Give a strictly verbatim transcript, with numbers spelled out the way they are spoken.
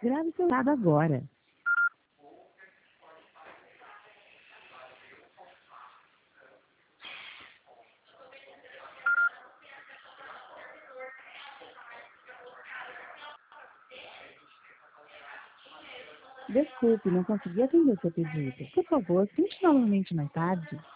Grave seu dado agora. Desculpe, não consegui atender o seu pedido. Por favor, tente novamente mais tarde.